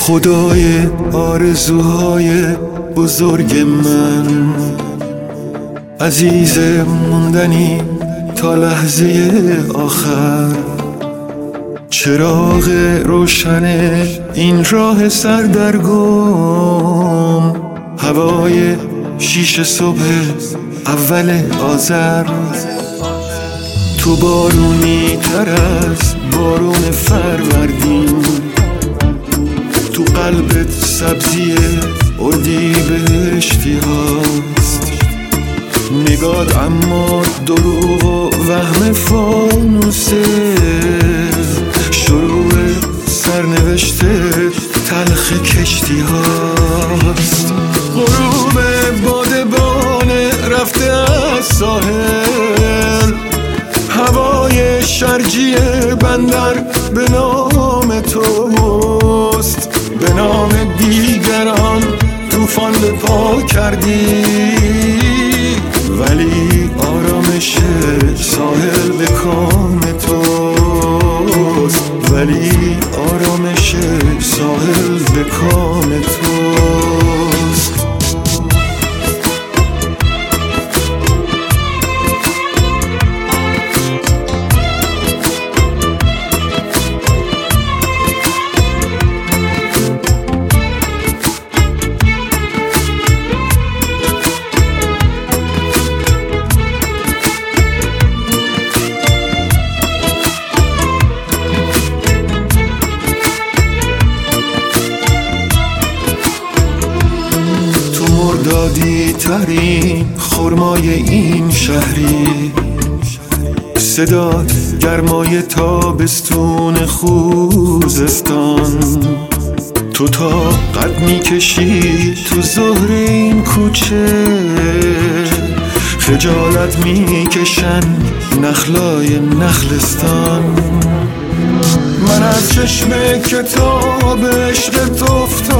خدای آرزوهای بزرگ من، عزیز موندنی تا لحظه آخر، چراغ روشن این راه سردرگم، هوای 6 صبح اول آذر. تو بارونی تر از بارون فروردین، تو قلبت سبزی اردیبهشتی هاست، نگات اما دروغ و وهم فانوسه، شروع سرنوشت تلخ کشتی هاست. غروب بادبان رفته از ساحل، هوای شرجی بندر به نام توست، به نام دیگران طوفان به پا کردی، ولی آرامش ساحل به کام توست، ولی آرامش ساحل به کام توست. دادی ترین خرمای این شهری، صدات گرمای تابستون خوزستان، تو تا قد میکشی تو ظهر این کوچه، خجالت میکشن نخلای نخلستان. من از چشم کتاب عشقت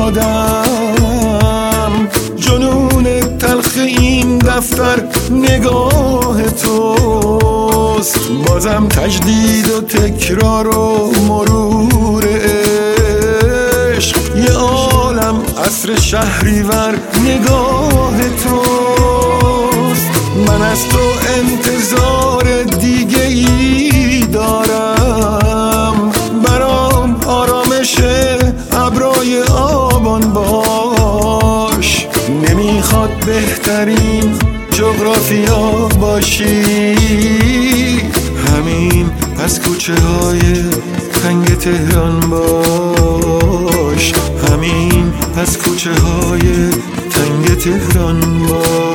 افتادم، جنون تلخ این دفتر نگاه توست، بازم تجدید و تکرار و مرور عشق، یه عالم عصر شهریور نگاه توست. من از تو انتظار دیگه ای دارم، برام آرامش ابرای آبان باش، نمیخواد بهترین جغرافیا باشی، همین از کوچه های تنگ تهران باش، همین از کوچه های تنگ تهران باش.